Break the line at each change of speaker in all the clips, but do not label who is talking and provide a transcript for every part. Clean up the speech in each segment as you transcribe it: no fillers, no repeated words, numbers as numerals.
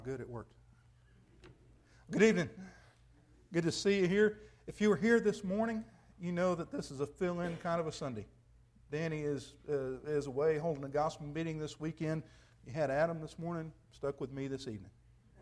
Good, it worked. Good evening. Good to see you here. If you were here this morning, you know that this is a fill-in kind of a Sunday. Danny is away holding a gospel meeting this weekend. You had Adam this morning, stuck with me this evening.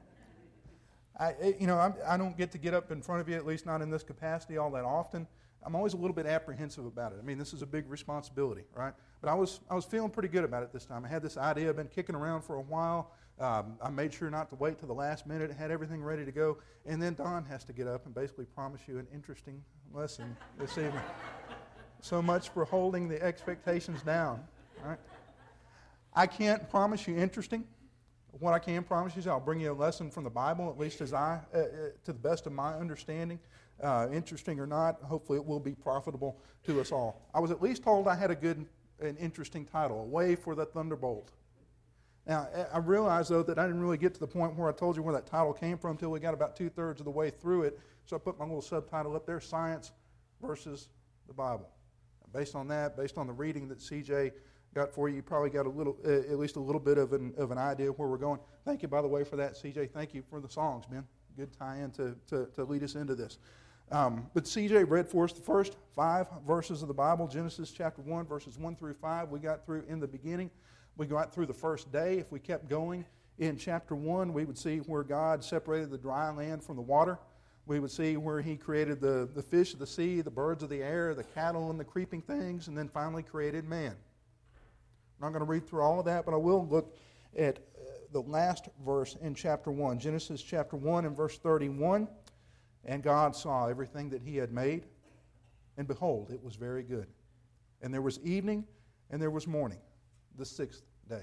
I don't get to get up in front of you, at least not in this capacity, all that often. I'm always a little bit apprehensive about it. I mean, this is a big responsibility, right? But I was feeling pretty good about it this time. I had this idea I've been kicking around for a while. I made sure not to wait till the last minute, had everything ready to go, and then Don has to get up and basically promise you an interesting lesson this evening. So much for holding the expectations down, right? I can't promise you interesting. What I can promise you is I'll bring you a lesson from the Bible, at least as to the best of my understanding. Interesting or not, hopefully it will be profitable to us all. I was at least told I had a good and interesting title, A Way for the Thunderbolt. Now, I realize, though, that I didn't really get to the point where I told you where that title came from until we got about two-thirds of the way through it. So I put my little subtitle up there, Science versus the Bible. Based on that, based on the reading that CJ got for you, you probably got at least a little bit of an idea of where we're going. Thank you, by the way, for that, CJ. Thank you for the songs, man. Good tie-in to lead us into this. But CJ read for us the first 5 verses of the Bible, Genesis chapter 1, verses 1 through 5. We got through in the beginning. We got through the first day. If we kept going in chapter 1, we would see where God separated the dry land from the water. We would see where He created the fish of the sea, the birds of the air, the cattle and the creeping things, and then finally created man. I'm not going to read through all of that, but I will look at the last verse in chapter 1, Genesis chapter 1 and verse 31. And God saw everything that He had made, and behold, it was very good. And there was evening, and there was morning, the 6th day.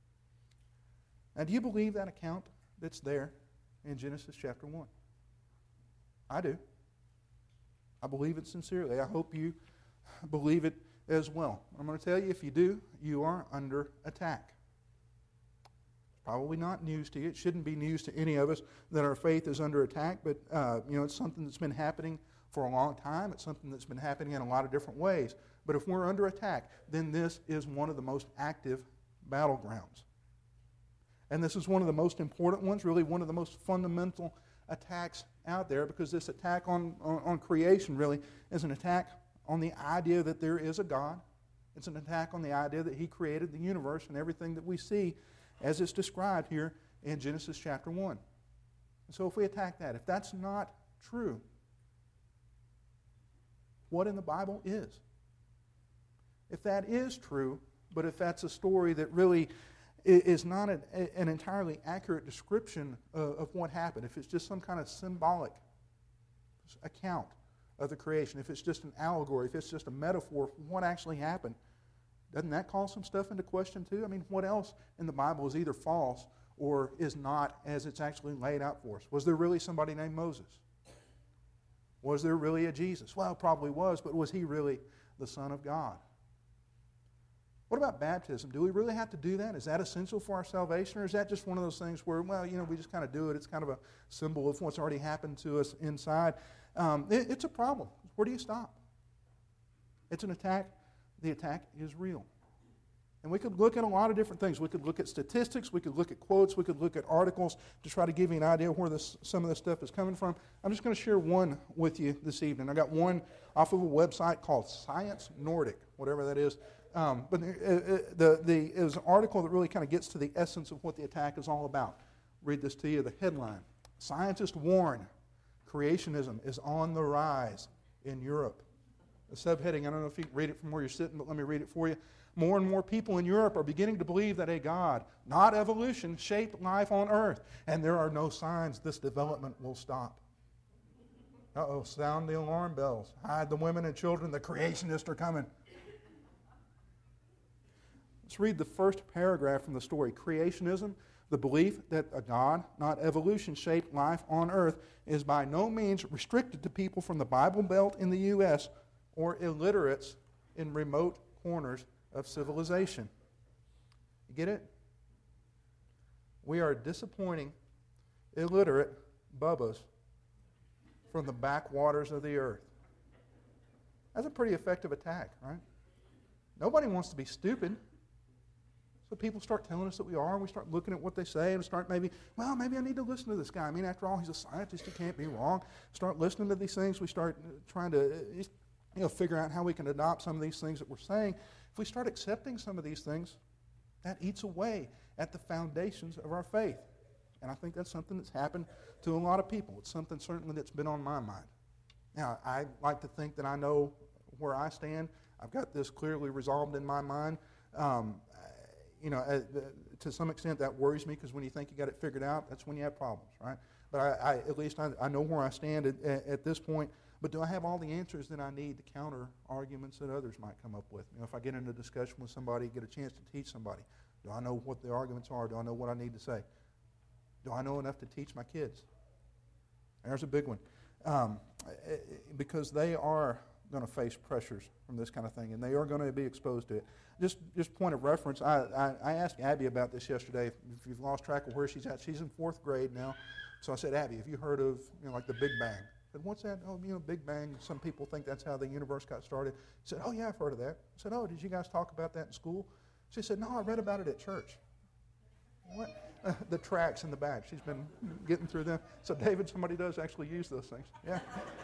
Now, do you believe that account that's there in Genesis chapter 1? I do. I believe it sincerely. I hope you believe it as well. I'm going to tell you, if you do, you are under attack. It's probably not news to you. It shouldn't be news to any of us that our faith is under attack, but it's something that's been happening for a long time. It's something that's been happening in a lot of different ways. But if we're under attack, then this is one of the most active battlegrounds. And this is one of the most important ones, really one of the most fundamental attacks out there, because this attack on creation really is an attack on the idea that there is a God. It's an attack on the idea that He created the universe and everything that we see as it's described here in Genesis chapter 1. And so if we attack that, if that's not true, what in the Bible is? If that is true, but if that's a story that really is not an entirely accurate description of what happened, if it's just some kind of symbolic account of the creation, if it's just an allegory, if it's just a metaphor for what actually happened, doesn't that call some stuff into question too? I mean, what else in the Bible is either false or is not as it's actually laid out for us? Was there really somebody named Moses? Was there really a Jesus? Well, probably was, but was He really the Son of God? What about baptism? Do we really have to do that? Is that essential for our salvation, or is that just one of those things where, we just kind of do it. It's kind of a symbol of what's already happened to us inside. It's a problem. Where do you stop? It's an attack. The attack is real. And we could look at a lot of different things. We could look at statistics. We could look at quotes. We could look at articles to try to give you an idea of where some of this stuff is coming from. I'm just going to share one with you this evening. I got one off of a website called Science Nordic, whatever that is. But it was an article that really kind of gets to the essence of what the attack is all about. Read this to you, the headline. Scientists warn creationism is on the rise in Europe. The subheading, I don't know if you can read it from where you're sitting, but let me read it for you. More and more people in Europe are beginning to believe that a God, not evolution, shaped life on earth, and there are no signs this development will stop. Uh-oh, sound the alarm bells. Hide the women and children, the creationists are coming. Let's read the first paragraph from the story. Creationism, the belief that a God, not evolution, shaped life on earth, is by no means restricted to people from the Bible Belt in the U.S. or illiterates in remote corners of civilization. You get it? We are disappointing illiterate bubbas from the backwaters of the earth. That's a pretty effective attack, right? Nobody wants to be stupid. So people start telling us that we are, and we start looking at what they say, and start maybe I need to listen to this guy. I mean, after all, he's a scientist. He can't be wrong. Start listening to these things. We start trying to figure out how we can adopt some of these things that we're saying. If we start accepting some of these things, that eats away at the foundations of our faith. And I think that's something that's happened to a lot of people. It's something certainly that's been on my mind. Now, I like to think that I know where I stand. I've got this clearly resolved in my mind. To some extent that worries me, because when you think you got it figured out, that's when you have problems, right? But at least I know where I stand at this point. But do I have all the answers that I need to counter arguments that others might come up with? If I get into a discussion with somebody, get a chance to teach somebody, do I know what the arguments are? Do I know what I need to say? Do I know enough to teach my kids? There's a big one. Because they are going to face pressures from this kind of thing, and they are going to be exposed to it. Just point of reference, I asked Abby about this yesterday. If you've lost track of where she's at, she's in 4th grade now. So I said, Abby, have you heard of like the Big Bang? I said, what's that? Oh, Big Bang. Some people think that's how the universe got started. She said, oh yeah, I've heard of that. I said, oh, did you guys talk about that in school? She said, no, I read about it at church. What? The tracks in the back. She's been getting through them. So David, somebody does actually use those things. Yeah.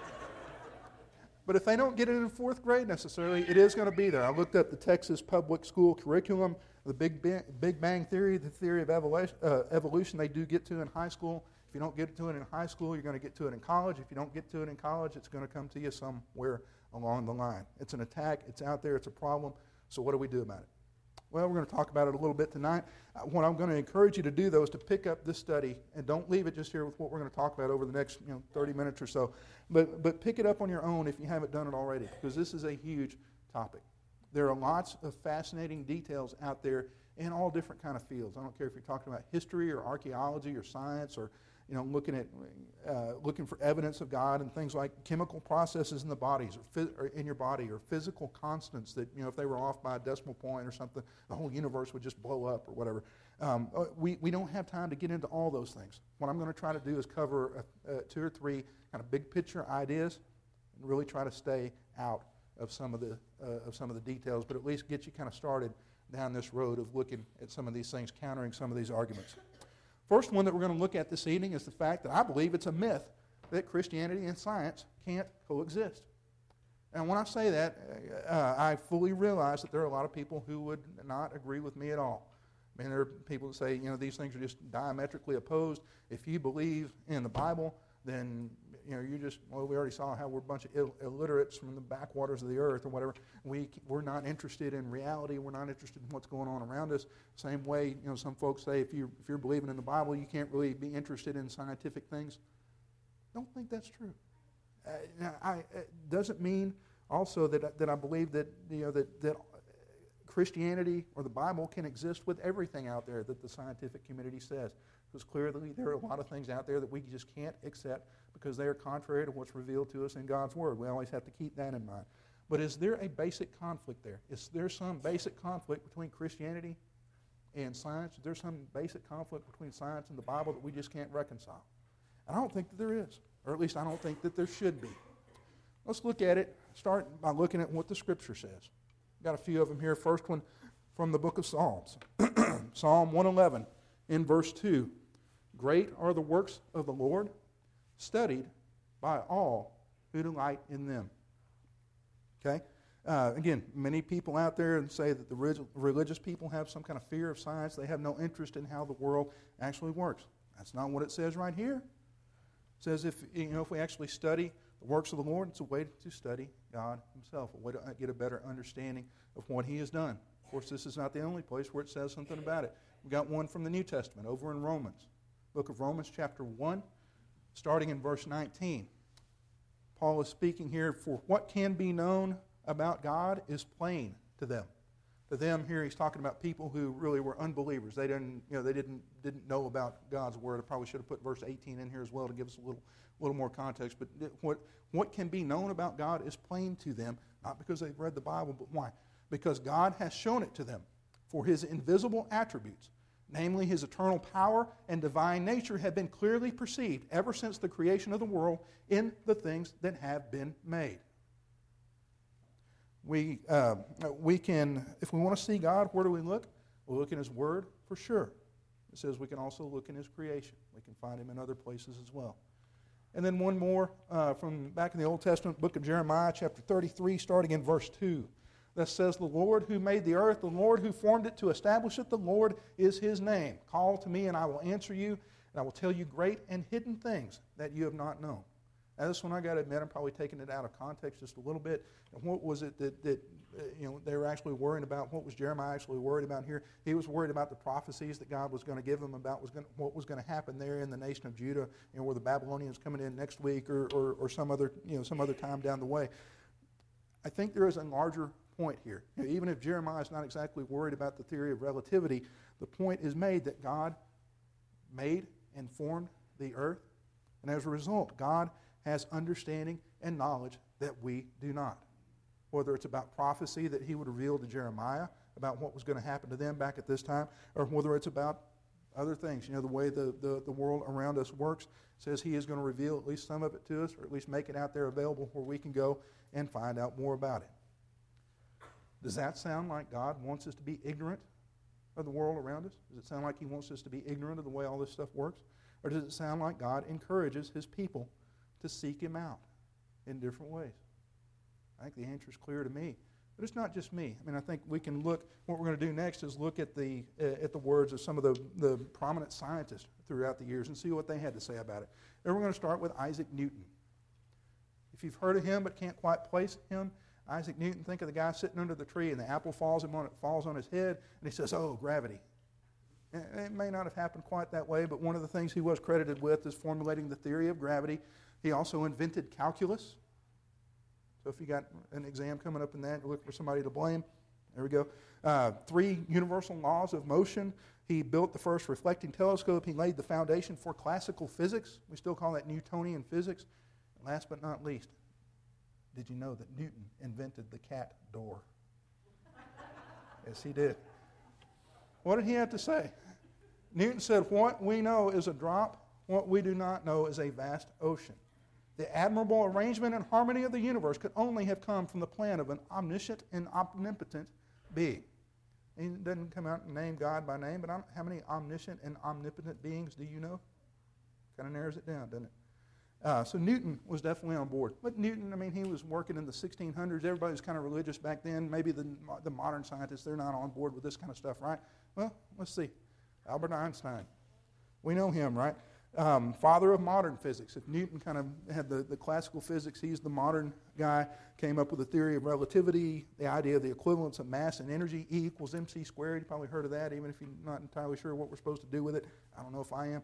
But if they don't get it in 4th grade necessarily, it is going to be there. I looked up the Texas public school curriculum, the Big Bang Theory, the theory of evolution they do get to in high school. If you don't get to it in high school, you're going to get to it in college. If you don't get to it in college, it's going to come to you somewhere along the line. It's an attack. It's out there. It's a problem. So what do we do about it? Well, we're going to talk about it a little bit tonight. What I'm going to encourage you to do, though, is to pick up this study, and don't leave it just here with what we're going to talk about over the next 30 minutes or so. But pick it up on your own if you haven't done it already, because this is a huge topic. There are lots of fascinating details out there in all different kind of fields. I don't care if you're talking about history or archaeology or science or looking for evidence of God and things like chemical processes in the bodies or in your body, or physical constants that if they were off by a decimal point or something, the whole universe would just blow up or whatever. We don't have time to get into all those things. What I'm going to try to do is cover 2 or 3 kind of big picture ideas and really try to stay out of some of the details, but at least get you kind of started down this road of looking at some of these things, countering some of these arguments. First one that we're going to look at this evening is the fact that I believe it's a myth that Christianity and science can't coexist. And when I say that, I fully realize that there are a lot of people who would not agree with me at all. I mean, there are people that say, these things are just diametrically opposed. If you believe in the Bible, then, we already saw how we're a bunch of illiterates from the backwaters of the earth or whatever. We're not interested in reality. We're not interested in what's going on around us. Same way, some folks say if you're believing in the Bible, you can't really be interested in scientific things. Don't think that's true. It doesn't mean also that I believe that Christianity or the Bible can exist with everything out there that the scientific community says. Because clearly there are a lot of things out there that we just can't accept because they are contrary to what's revealed to us in God's Word. We always have to keep that in mind. But is there a basic conflict there? Is there some basic conflict between Christianity and science? Is there some basic conflict between science and the Bible that we just can't reconcile? And I don't think that there is, or at least I don't think that there should be. Let's look at it. Start by looking at what the Scripture says. Got a few of them here. First one from the book of Psalms. Psalm 111 in verse 2. Great are the works of the Lord, studied by all who delight in them. Okay? Again, many people out there say that the religious people have some kind of fear of science. They have no interest in how the world actually works. That's not what it says right here. It says if we actually study the works of the Lord, it's a way to study God Himself, a way to get a better understanding of what He has done. Of course, this is not the only place where it says something about it. We've got one from the New Testament over in Romans. Book of Romans chapter 1, starting in verse 19. Paul is speaking here, for what can be known about God is plain to them. To them here he's talking about people who really were unbelievers. They didn't know about God's Word. I probably should have put verse 18 in here as well to give us a little more context. But what can be known about God is plain to them, not because they've read the Bible, but why? Because God has shown it to them. For His invisible attributes, namely His eternal power and divine nature, have been clearly perceived ever since the creation of the world in the things that have been made. We can, if we want to see God, where do we look? We'll look in His Word for sure. It says we can also look in His creation. We can find Him in other places as well. And then one more from back in the Old Testament, book of Jeremiah, chapter 33, starting in verse 2. That says, the Lord who made the earth, the Lord who formed it to establish it, the Lord is His name. Call to me and I will answer you, and I will tell you great and hidden things that you have not known. Now this one I got to admit, I'm probably taking it out of context just a little bit. And what was it that they were actually worrying about? What was Jeremiah actually worried about here? He was worried about the prophecies that God was going to give him about what was going to happen there in the nation of Judah, where the Babylonians coming in next week or some other time down the way. I think there is a larger point here. Even if Jeremiah is not exactly worried about the theory of relativity, the point is made that God made and formed the earth, and as a result, God has understanding and knowledge that we do not. Whether it's about prophecy that He would reveal to Jeremiah about what was going to happen to them back at this time, or whether it's about other things. The way the world around us works says He is going to reveal at least some of it to us, or at least make it out there available where we can go and find out more about it. Does that sound like God wants us to be ignorant of the world around us? Does it sound like He wants us to be ignorant of the way all this stuff works? Or does it sound like God encourages His people to seek Him out in different ways? I think the answer is clear to me. But it's not just me. I think we can look, what we're going to do next is look at the words of some of the prominent scientists throughout the years and see what they had to say about it. And we're going to start with Isaac Newton. If you've heard of him but can't quite place him, Isaac Newton, think of the guy sitting under the tree and the apple falls on his head and he says, oh, gravity. It may not have happened quite that way, but one of the things he was credited with is formulating the theory of gravity. He also invented calculus. So if you got an exam coming up in that, you're looking for somebody to blame, there we go. 3 universal laws of motion. He built the first reflecting telescope. He laid the foundation for classical physics. We still call that Newtonian physics. And last but not least, did you know that Newton invented the cat door? Yes, he did. What did he have to say? Newton said, what we know is a drop, what we do not know is a vast ocean. The admirable arrangement and harmony of the universe could only have come from the plan of an omniscient and omnipotent being. He doesn't come out and name God by name, but how many omniscient and omnipotent beings do you know? Kind of narrows it down, doesn't it? So Newton was definitely on board. But Newton, he was working in the 1600s. Everybody was kind of religious back then. Maybe the modern scientists, they're not on board with this kind of stuff, right? Well, let's see. Albert Einstein. We know him, right? Father of modern physics. If Newton kind of had the classical physics, he's the modern guy. Came up with the theory of relativity, the idea of the equivalence of mass and energy, E equals mc squared. You probably heard of that, even if you're not entirely sure what we're supposed to do with it. I don't know if I am.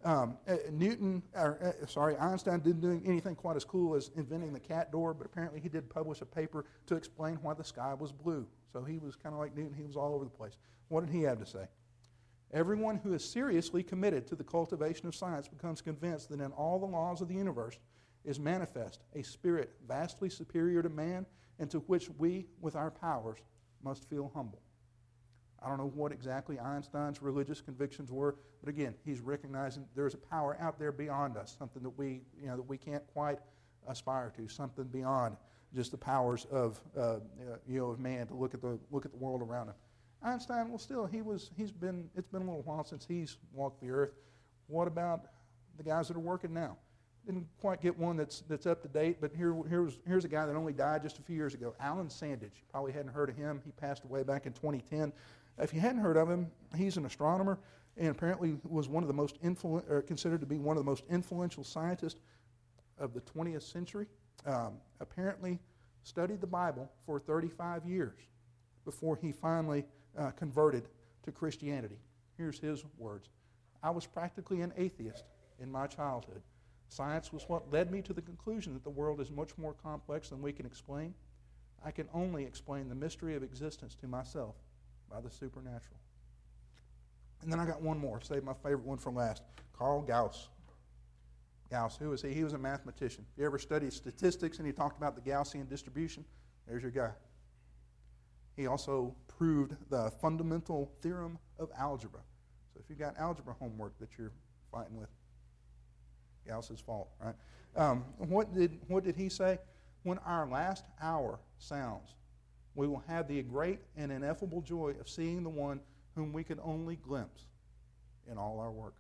Einstein didn't do anything quite as cool as inventing the cat door, but apparently he did publish a paper to explain why the sky was blue. So he was kind of like Newton. He was all over the place. What did he have to say? Everyone who is seriously committed to the cultivation of science becomes convinced that in all the laws of the universe is manifest a spirit vastly superior to man and to which we, with our powers, must feel humble. I don't know what exactly Einstein's religious convictions were, but again, he's recognizing there's a power out there beyond us, something that we can't quite aspire to, something beyond just the powers of man to look at the world around him. Einstein, well, still, it's been a little while since he's walked the earth. What about the guys that are working now? Didn't quite get one that's up to date, but here's a guy that only died just a few years ago, Alan Sandage. You probably hadn't heard of him. He passed away back in 2010. If you hadn't heard of him, he's an astronomer and apparently was one of the most considered to be one of the most influential scientists of the 20th century. Apparently studied the Bible for 35 years before he finally converted to Christianity. Here's his words. I was practically an atheist in my childhood. Science was what led me to the conclusion that the world is much more complex than we can explain. I can only explain the mystery of existence to myself by the supernatural. And then I got one more, save my favorite one for last. Carl Gauss. Gauss, who was he? He was a mathematician. If you ever studied statistics and he talked about the Gaussian distribution, there's your guy. He also proved the fundamental theorem of algebra. So if you've got algebra homework that you're fighting with, Gauss's fault, right? What did he say? When our last hour sounds, we will have the great and ineffable joy of seeing the one whom we can only glimpse in all our work.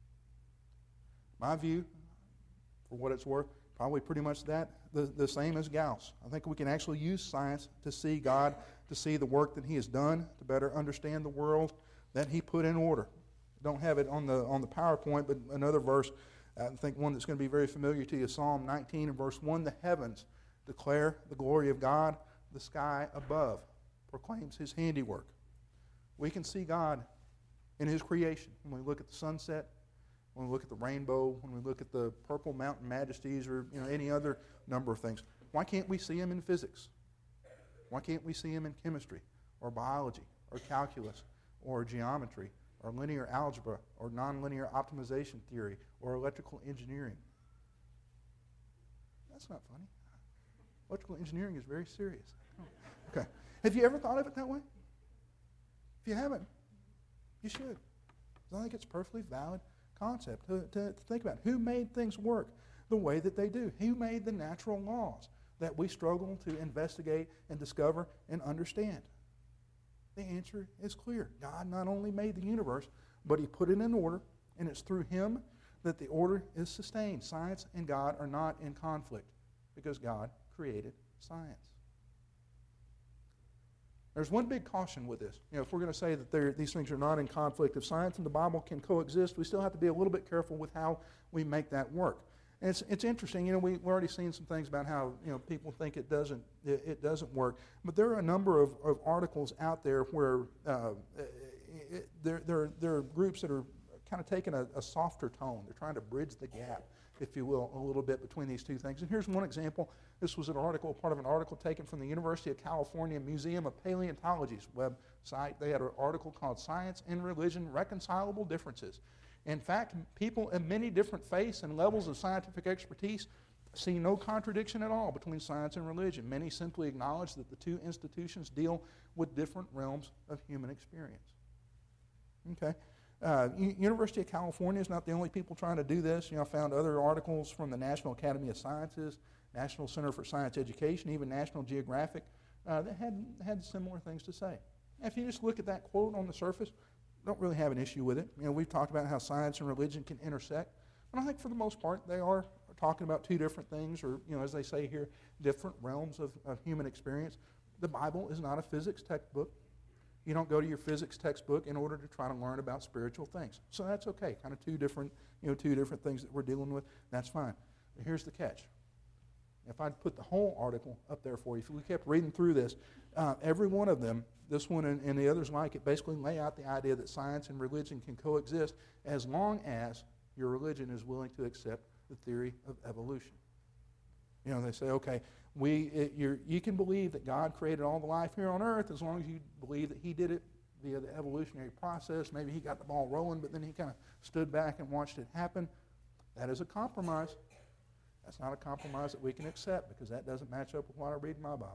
My view, for what it's worth, probably pretty much the same as Gauss. I think we can actually use science to see God, to see the work that He has done, to better understand the world that He put in order. Don't have it on the PowerPoint, but another verse, I think one that's going to be very familiar to you, Psalm 19 and verse 1, the heavens declare the glory of God, the sky above proclaims His handiwork. We can see God in His creation. When we look at the sunset, when we look at the rainbow, when we look at the purple mountain majesties, or any other number of things. Why can't we see Him in physics? Why can't we see Him in chemistry, or biology, or calculus, or geometry, or linear algebra, or nonlinear optimization theory, or electrical engineering? That's not funny. Electrical engineering is very serious. Okay. Have you ever thought of it that way? If you haven't, you should. I think it's a perfectly valid concept to think about. Who made things work the way that they do? Who made the natural laws that we struggle to investigate and discover and understand? The answer is clear. God not only made the universe, but He put it in order, and it's through Him that the order is sustained. Science and God are not in conflict because God created science. There's one big caution with this. If we're going to say that these things are not in conflict, if science and the Bible can coexist, we still have to be a little bit careful with how we make that work. And it's interesting. We've already seen some things about how people think it doesn't work. But there are a number of articles out there where there are groups that are kind of taking a softer tone. They're trying to bridge the gap, if you will, a little bit between these two things. And here's one example. This was part of an article taken from the University of California Museum of Paleontology's website. They had an article called Science and Religion, Reconcilable Differences. In fact, people of many different faiths and levels of scientific expertise see no contradiction at all between science and religion. Many simply acknowledge that the two institutions deal with different realms of human experience. Okay. University of California is not the only people trying to do this. I found other articles from the National Academy of Sciences, National Center for Science Education, even National Geographic, that had similar things to say. If you just look at that quote on the surface, don't really have an issue with it. We've talked about how science and religion can intersect, but I think for the most part they are talking about two different things, or as they say here, different realms of human experience. The Bible is not a physics textbook. You don't go to your physics textbook in order to try to learn about spiritual things. So that's okay. Kind of two different things that we're dealing with. That's fine. But here's the catch. If I'd put the whole article up there for you, if we kept reading through this, every one of them, this one and the others like it, basically lay out the idea that science and religion can coexist as long as your religion is willing to accept the theory of evolution. They say, okay, you can believe that God created all the life here on earth as long as you believe that He did it via the evolutionary process. Maybe He got the ball rolling, but then He kind of stood back and watched it happen. That is a compromise. That's not a compromise that we can accept because that doesn't match up with what I read in my Bible.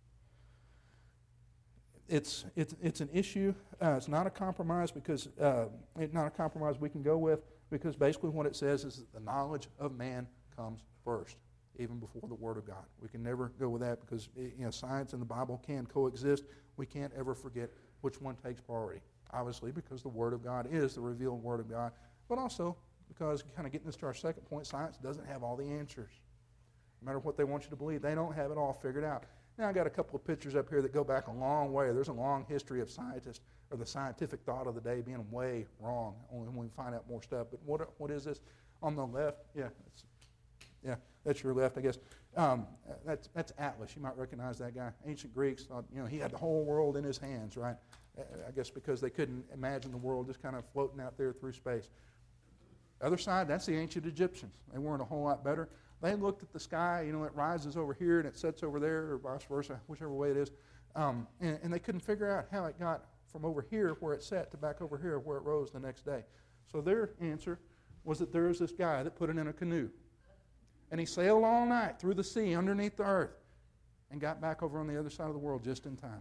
It's an issue. It's not a compromise because it's not a compromise we can go with because basically what it says is that the knowledge of man comes first, even before the Word of God. We can never go with that because science and the Bible can coexist. We can't ever forget which one takes priority. Obviously, because the Word of God is the revealed Word of God, but also because, kind of getting us to our second point, science doesn't have all the answers. No matter what they want you to believe, they don't have it all figured out. Now, I got a couple of pictures up here that go back a long way. There's a long history of scientists, or the scientific thought of the day being way wrong, only when we find out more stuff. But what is this? On the left, that's your left, I guess. That's Atlas. You might recognize that guy. Ancient Greeks thought, he had the whole world in his hands, right? I guess because they couldn't imagine the world just kind of floating out there through space. Other side, that's the ancient Egyptians. They weren't a whole lot better. They looked at the sky, it rises over here and it sets over there, or vice versa, whichever way it is. And they couldn't figure out how it got from over here where it set to back over here where it rose the next day. So their answer was that there was this guy that put it in a canoe. And he sailed all night through the sea underneath the earth and got back over on the other side of the world just in time.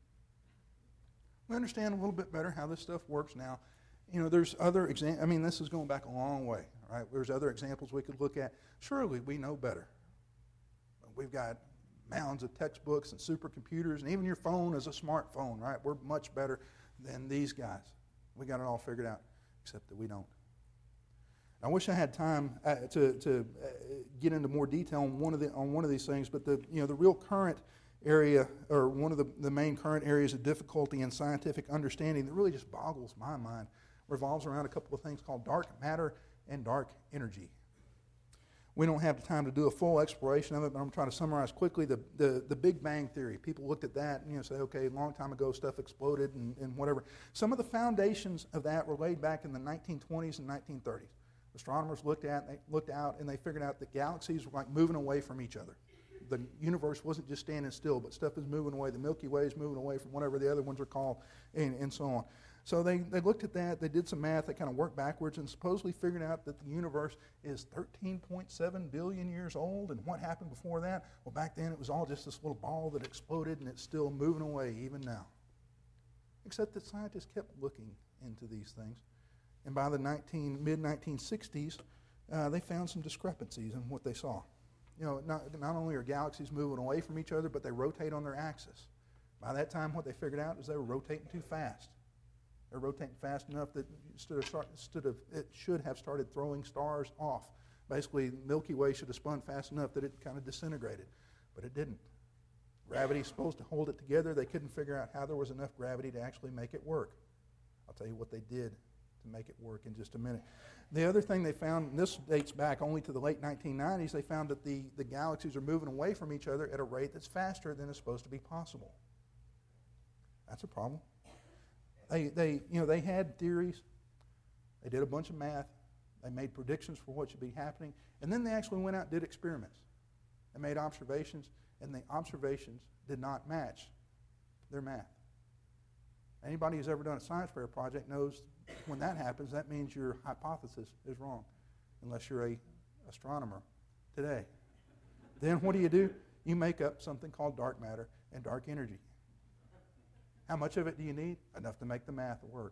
We understand a little bit better how this stuff works now. There's other examples. This is going back a long way, right? There's other examples we could look at. Surely we know better. We've got mounds of textbooks and supercomputers, and even your phone is a smartphone, right? We're much better than these guys. We got it all figured out, except that we don't. I wish I had time to get into more detail on one of these things, but the real current area, or one of the main current areas of difficulty in scientific understanding that really just boggles my mind, revolves around a couple of things called dark matter and dark energy. We don't have the time to do a full exploration of it, but I'm trying to summarize quickly the Big Bang Theory. People looked at that and say, okay, a long time ago stuff exploded and whatever. Some of the foundations of that were laid back in the 1920s and 1930s. Astronomers looked out and they figured out that galaxies were like moving away from each other. The universe wasn't just standing still, but stuff is moving away. The Milky Way is moving away from whatever the other ones are called, and so on. So they looked at that, they did some math, they kind of worked backwards and supposedly figured out that the universe is 13.7 billion years old. And what happened before that? Well, back then it was all just this little ball that exploded, and it's still moving away even now. Except that scientists kept looking into these things. And by the mid-1960s, they found some discrepancies in what they saw. Not only are galaxies moving away from each other, but they rotate on their axis. By that time, what they figured out is they were rotating too fast. They're rotating fast enough that it should have started throwing stars off. Basically, the Milky Way should have spun fast enough that it kind of disintegrated, but it didn't. Gravity is supposed to hold it together. They couldn't figure out how there was enough gravity to actually make it work. I'll tell you what they did to make it work in just a minute. The other thing they found, and this dates back only to the late 1990s, they found that the galaxies are moving away from each other at a rate that's faster than is supposed to be possible. That's a problem. They had theories. They did a bunch of math. They made predictions for what should be happening. And then they actually went out and did experiments. They made observations, and the observations did not match their math. Anybody who's ever done a science fair project knows when that happens, that means your hypothesis is wrong, unless you're an astronomer today. Then what do? You make up something called dark matter and dark energy. How much of it do you need? Enough to make the math work.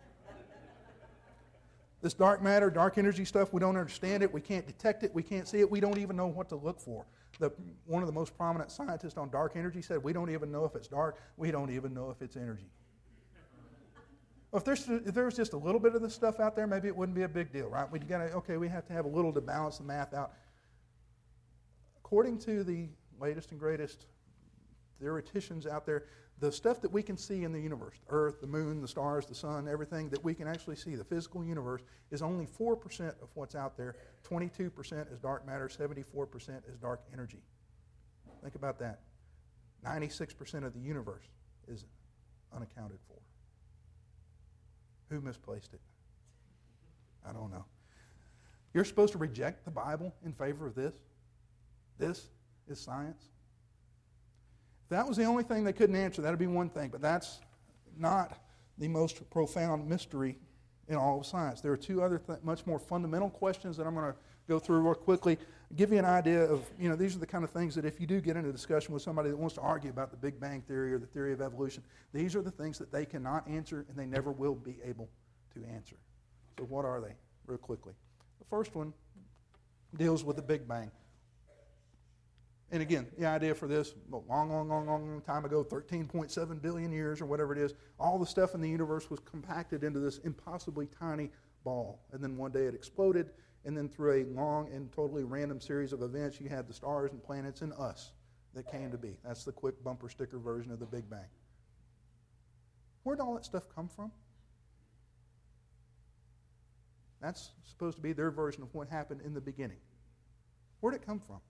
This dark matter, dark energy stuff, we don't understand it. We can't detect it. We can't see it. We don't even know what to look for. One of the most prominent scientists on dark energy said, we don't even know if it's dark. We don't even know if it's energy. Well, if there was just a little bit of this stuff out there, maybe it wouldn't be a big deal, right? We have to have a little to balance the math out. According to the latest and greatest theoreticians out there, the stuff that we can see in the universe, the Earth, the moon, the stars, the sun, everything that we can actually see, the physical universe, is only 4% of what's out there. 22% is dark matter, 74% is dark energy. Think about that. 96% of the universe is unaccounted for. Who misplaced it? I don't know. You're supposed to reject the Bible in favor of this? This is science? If that was the only thing they couldn't answer, that would be one thing, but that's not the most profound mystery in all of science. There are two other much more fundamental questions that I'm going to go through real quickly, give you an idea of, these are the kind of things that if you do get into a discussion with somebody that wants to argue about the Big Bang Theory or the theory of evolution, these are the things that they cannot answer and they never will be able to answer. So what are they, real quickly? The first one deals with the Big Bang. And again, the idea for this, long time ago, 13.7 billion years or whatever it is, all the stuff in the universe was compacted into this impossibly tiny ball. And then one day it exploded, and then through a long and totally random series of events, you had the stars and planets and us that came to be. That's the quick bumper sticker version of the Big Bang. Where did all that stuff come from? That's supposed to be their version of what happened in the beginning. Where did it come from?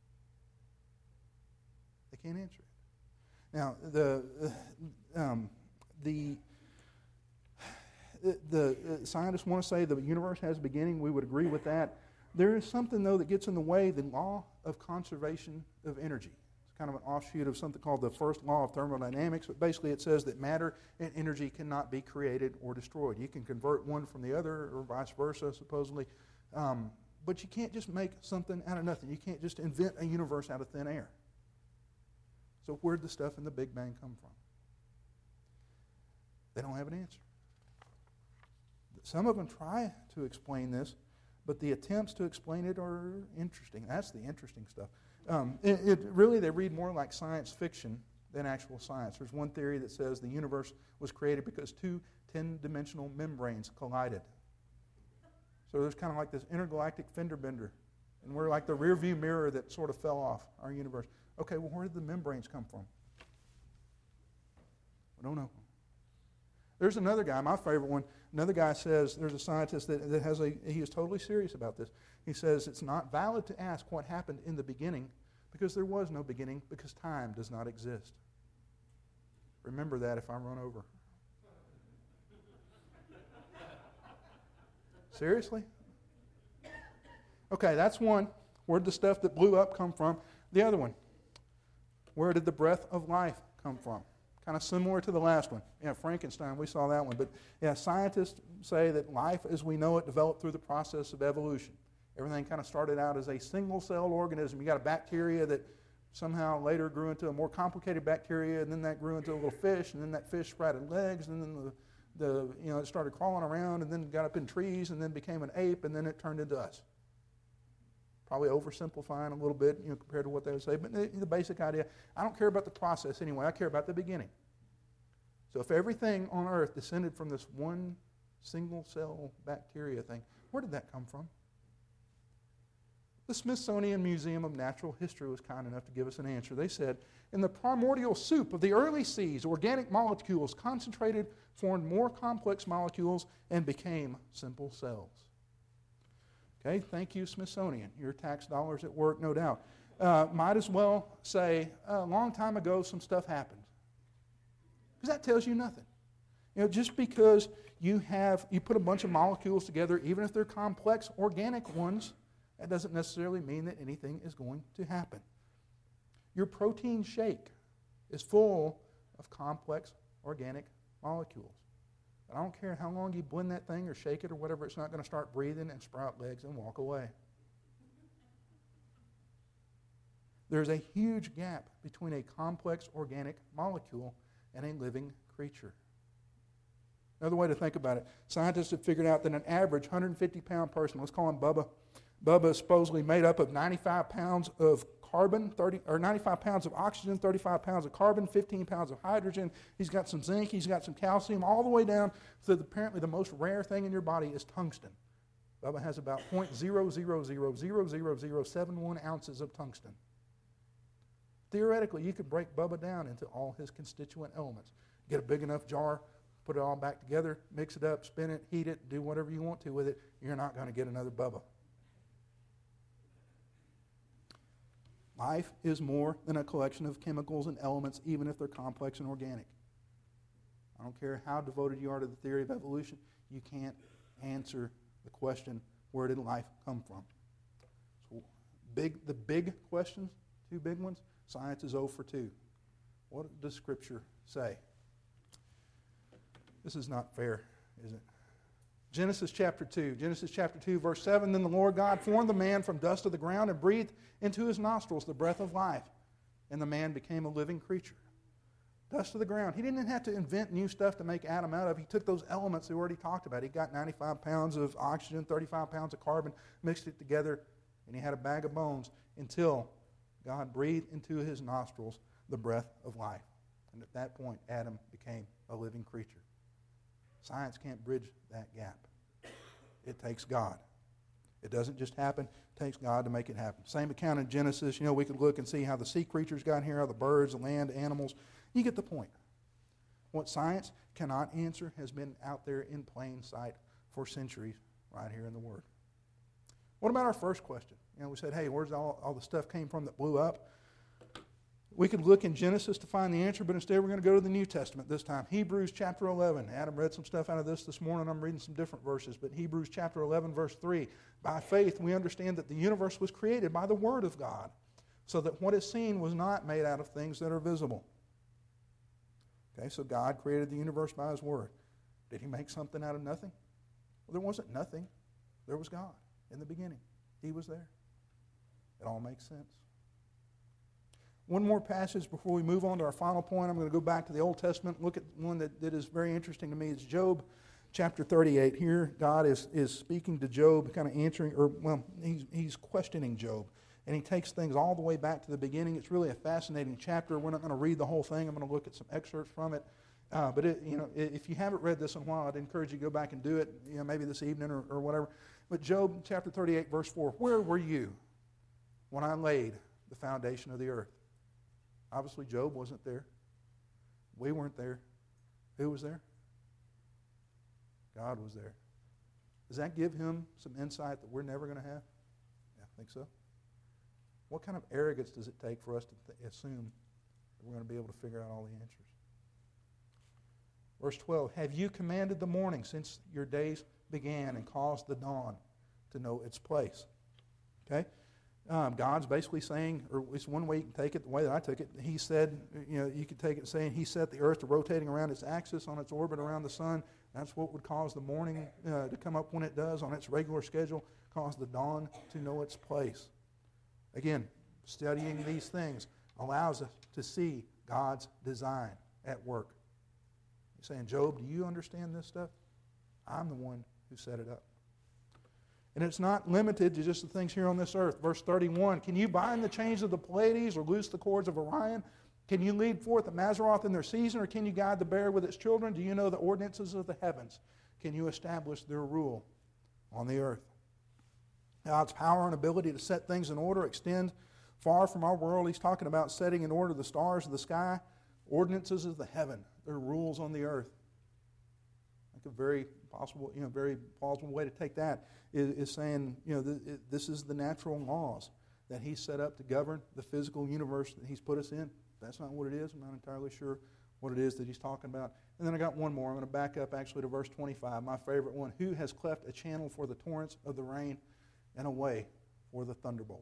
They can't answer it. Now, the scientists want to say the universe has a beginning. We would agree with that. There is something, though, that gets in the way, the law of conservation of energy. It's kind of an offshoot of something called the first law of thermodynamics, but basically it says that matter and energy cannot be created or destroyed. You can convert one from the other or vice versa, supposedly, but you can't just make something out of nothing. You can't just invent a universe out of thin air. So where did the stuff in the Big Bang come from? They don't have an answer. Some of them try to explain this, but the attempts to explain it are interesting. That's the interesting stuff. Really, they read more like science fiction than actual science. There's one theory that says the universe was created because two 10-dimensional membranes collided. So there's kind of like this intergalactic fender bender, and we're like the rear view mirror that sort of fell off our universe. Okay, well, where did the membranes come from? I don't know. There's another guy, my favorite one. Another guy says, there's a scientist that he is totally serious about this. He says it's not valid to ask what happened in the beginning because there was no beginning, because time does not exist. Remember that if I run over. Seriously? Okay, that's one. Where did the stuff that blew up come from? The other one. Where did the breath of life come from? Kind of similar to the last one. Yeah, Frankenstein, we saw that one. But yeah, scientists say that life as we know it developed through the process of evolution. Everything kind of started out as a single-celled organism. You got a bacteria that somehow later grew into a more complicated bacteria, and then that grew into a little fish, and then that fish sprouted legs, and then it started crawling around, and then got up in trees, and then became an ape, and then it turned into us. Probably oversimplifying a little bit, compared to what they would say, but the basic idea, I don't care about the process anyway, I care about the beginning. So if everything on earth descended from this one single-cell bacteria thing, where did that come from? The Smithsonian Museum of Natural History was kind enough to give us an answer. They said, in the primordial soup of the early seas, organic molecules concentrated, formed more complex molecules, and became simple cells. Okay, thank you, Smithsonian. Your tax dollars at work, no doubt. Might as well say, a long time ago, some stuff happened. Because that tells you nothing. Just because you put a bunch of molecules together, even if they're complex organic ones, that doesn't necessarily mean that anything is going to happen. Your protein shake is full of complex organic molecules. But I don't care how long you blend that thing or shake it or whatever, it's not going to start breathing and sprout legs and walk away. There's a huge gap between a complex organic molecule and a living creature. Another way to think about it, scientists have figured out that an average 150-pound person, let's call him Bubba, Bubba is supposedly made up of 95 pounds of carbon, 95 pounds of oxygen, 35 pounds of carbon, 15 pounds of hydrogen. He's got some zinc, he's got some calcium, all the way down to apparently the most rare thing in your body is tungsten. Bubba has about 0.0000071 ounces of tungsten. Theoretically, you could break Bubba down into all his constituent elements. Get a big enough jar, put it all back together, mix it up, spin it, heat it, do whatever you want to with it. You're not going to get another Bubba. Life is more than a collection of chemicals and elements, even if they're complex and organic. I don't care how devoted you are to the theory of evolution, you can't answer the question, where did life come from? So the big questions, two big ones, science is 0 for 2. What does Scripture say? This is not fair, is it? Genesis chapter 2, verse 7, then the Lord God formed the man from dust of the ground and breathed into his nostrils the breath of life, and the man became a living creature. Dust of the ground. He didn't have to invent new stuff to make Adam out of. He took those elements we already talked about. He got 95 pounds of oxygen, 35 pounds of carbon, mixed it together, and he had a bag of bones until God breathed into his nostrils the breath of life. And at that point, Adam became a living creature. Science can't bridge that gap. It takes God. It doesn't just happen. It takes God to make it happen. Same account in Genesis. We could look and see how the sea creatures got here, how the birds, the land, animals. You get the point. What science cannot answer has been out there in plain sight for centuries right here in the Word. What about our first question? We said, hey, where's all the stuff came from that blew up? We could look in Genesis to find the answer, but instead we're going to go to the New Testament this time. Hebrews chapter 11. Adam read some stuff out of this morning. I'm reading some different verses, but Hebrews chapter 11, verse 3. By faith we understand that the universe was created by the Word of God, so that what is seen was not made out of things that are visible. Okay, so God created the universe by His Word. Did He make something out of nothing? Well, there wasn't nothing. There was God in the beginning. He was there. It all makes sense. One more passage before we move on to our final point. I'm going to go back to the Old Testament, look at one that is very interesting to me. It's Job chapter 38. Here, God is speaking to Job, kind of answering, he's questioning Job. And he takes things all the way back to the beginning. It's really a fascinating chapter. We're not going to read the whole thing. I'm going to look at some excerpts from it. But if you haven't read this in a while, I'd encourage you to go back and do it, maybe this evening or whatever. But Job chapter 38, verse 4, where were you when I laid the foundation of the earth? Obviously, Job wasn't there. We weren't there. Who was there? God was there. Does that give him some insight that we're never going to have? Yeah, I think so. What kind of arrogance does it take for us to assume that we're going to be able to figure out all the answers? Verse 12, have you commanded the morning since your days began and caused the dawn to know its place? Okay? God's basically saying, or at least one way you can take it, the way that I took it, he said, you could take it saying he set the earth to rotating around its axis on its orbit around the sun. That's what would cause the morning to come up when it does on its regular schedule, cause the dawn to know its place. Again, studying these things allows us to see God's design at work. He's saying, Job, do you understand this stuff? I'm the one who set it up. And it's not limited to just the things here on this earth. Verse 31, can you bind the chains of the Pleiades or loose the cords of Orion? Can you lead forth the Mazzaroth in their season, or can you guide the bear with its children? Do you know the ordinances of the heavens? Can you establish their rule on the earth? God's power and ability to set things in order extend far from our world. He's talking about setting in order the stars of the sky, ordinances of the heaven, their rules on the earth. I think a very possible, very plausible way to take that is saying, this is the natural laws that He set up to govern the physical universe that He's put us in. That's not what it is. I'm not entirely sure what it is that He's talking about. And then I got one more. I'm going to back up actually to verse 25, my favorite one. Who has cleft a channel for the torrents of the rain and a way for the thunderbolt?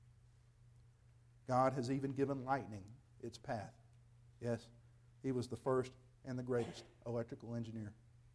God has even given lightning its path. Yes, He was the first and the greatest electrical engineer.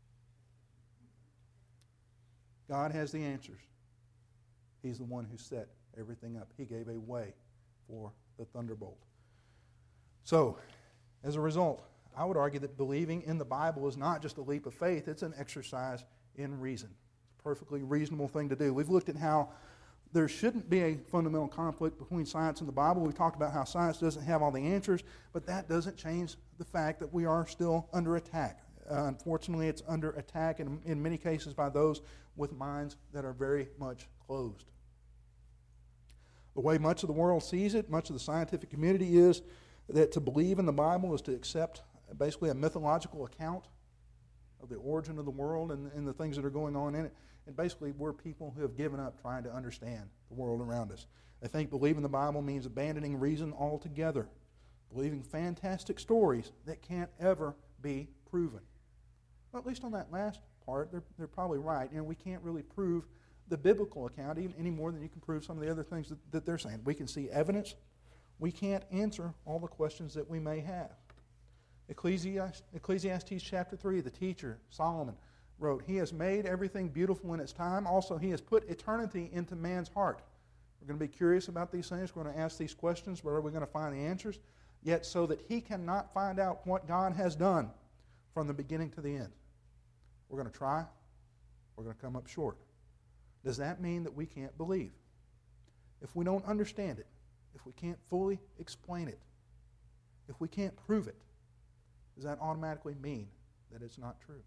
God has the answers. He's the one who set everything up. He gave a way for the thunderbolt. So, as a result, I would argue that believing in the Bible is not just a leap of faith, it's an exercise in reason. It's a perfectly reasonable thing to do. We've looked at how there shouldn't be a fundamental conflict between science and the Bible. We've talked about how science doesn't have all the answers, but that doesn't change the fact that we are still under attack. Unfortunately, it's under attack in many cases by those with minds that are very much closed. The way much of the world sees it, much of the scientific community is that to believe in the Bible is to accept basically a mythological account of the origin of the world and the things that are going on in it. And basically, we're people who have given up trying to understand the world around us. They think believing the Bible means abandoning reason altogether, believing fantastic stories that can't ever be proven. Well, at least on that last part, they're probably right. We can't really prove the biblical account any more than you can prove some of the other things that they're saying. We can see evidence. We can't answer all the questions that we may have. Ecclesiastes chapter 3, the teacher, Solomon, wrote, He has made everything beautiful in its time. Also, He has put eternity into man's heart. We're going to be curious about these things. We're going to ask these questions. Where are we going to find the answers? Yet so that he cannot find out what God has done from the beginning to the end. We're going to try. We're going to come up short. Does that mean that we can't believe? If we don't understand it, if we can't fully explain it, if we can't prove it, does that automatically mean that it's not true?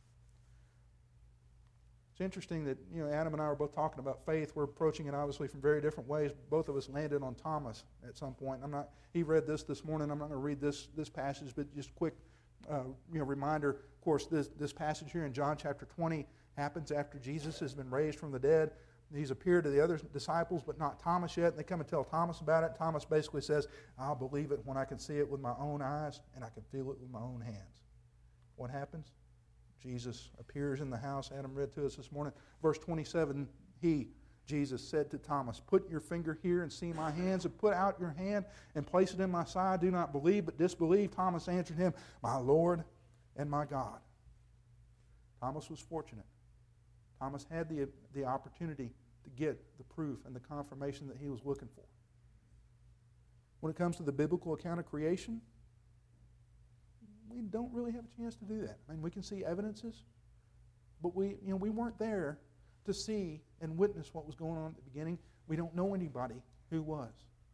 It's interesting that Adam and I were both talking about faith. We're approaching it obviously from very different ways. Both of us landed on Thomas at some point. He read this morning. I'm not going to read this passage, but just quick reminder. Of course, this passage here in John chapter 20 happens after Jesus has been raised from the dead. He's appeared to the other disciples, but not Thomas yet. And they come and tell Thomas about it. Thomas basically says, I'll believe it when I can see it with my own eyes and I can feel it with my own hands. What happens? Jesus appears in the house. Adam read to us this morning. Verse 27, Jesus, said to Thomas, put your finger here and see my hands, and put out your hand and place it in my side. Do not believe, but disbelieve. Thomas answered him, my Lord and my God. Thomas was fortunate. Thomas had the opportunity to get the proof and the confirmation that he was looking for. When it comes to the biblical account of creation, we don't really have a chance to do that. I mean, we can see evidences, but we weren't there to see and witness what was going on at the beginning. We don't know anybody who was.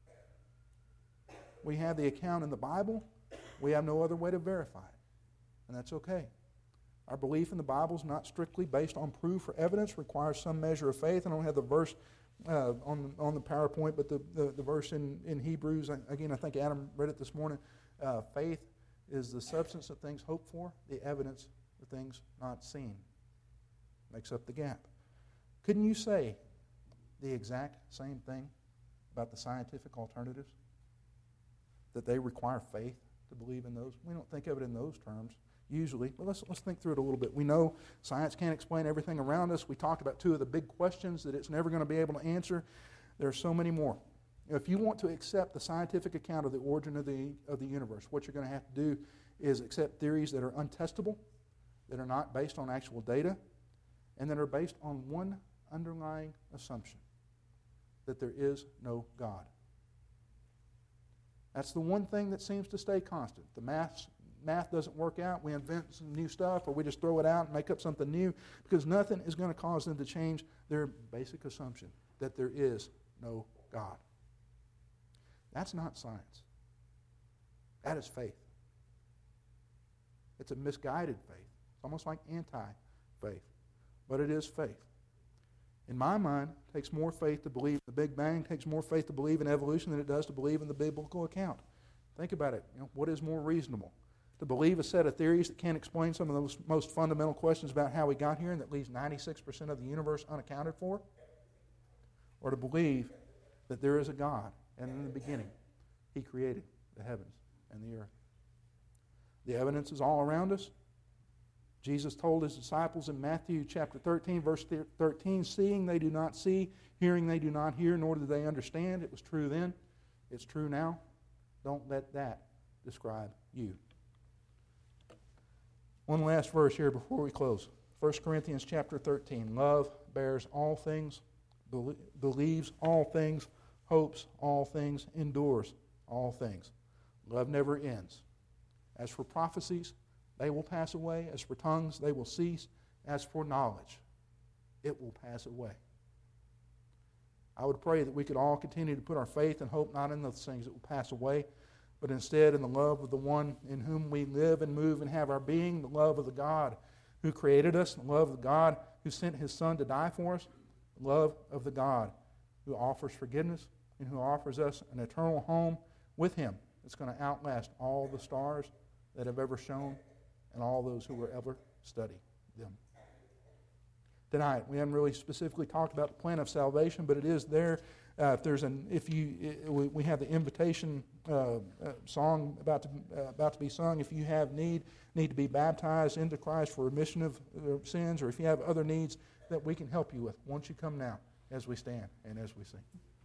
We have the account in the Bible. We have no other way to verify it. And that's okay. Our belief in the Bible is not strictly based on proof or evidence. It requires some measure of faith. I don't have the verse on the PowerPoint, but the verse in Hebrews, again, I think Adam read it this morning. Faith is the substance of things hoped for, the evidence of things not seen. Makes up the gap. Couldn't you say the exact same thing about the scientific alternatives? That they require faith to believe in those? We don't think of it in those terms usually, but let's think through it a little bit. We know science can't explain everything around us. We talked about two of the big questions that it's never going to be able to answer. There are so many more. If you want to accept the scientific account of the origin of the universe, what you're going to have to do is accept theories that are untestable, that are not based on actual data, and that are based on one underlying assumption, that there is no God. That's the one thing that seems to stay constant. The math doesn't work out. We invent some new stuff, or we just throw it out and make up something new, because nothing is going to cause them to change their basic assumption that there is no God. That's not science. That is faith. It's a misguided faith. It's almost like anti-faith. But it is faith. In my mind, it takes more faith to believe in the Big Bang, it takes more faith to believe in evolution than it does to believe in the biblical account. Think about it. What is more reasonable? To believe a set of theories that can't explain some of those most fundamental questions about how we got here and that leaves 96% of the universe unaccounted for? Or to believe that there is a God, and in the beginning, He created the heavens and the earth. The evidence is all around us. Jesus told His disciples in Matthew chapter 13, verse 13, seeing they do not see, hearing they do not hear, nor do they understand. It was true then. It's true now. Don't let that describe you. One last verse here before we close. 1 Corinthians chapter 13. Love bears all things, believes all things, hopes all things, endures all things. Love never ends. As for prophecies, they will pass away. As for tongues, they will cease. As for knowledge, it will pass away. I would pray that we could all continue to put our faith and hope not in those things that will pass away, but instead in the love of the one in whom we live and move and have our being, the love of the God who created us, the love of the God who sent His Son to die for us, the love of the God who offers forgiveness and who offers us an eternal home with Him that's going to outlast all the stars that have ever shone and all those who will ever study them. Tonight, we haven't really specifically talked about the plan of salvation, but it is there. We have the invitation song about to be sung. If you have need to be baptized into Christ for remission of sins, or if you have other needs that we can help you with, won't you come now as we stand and as we sing?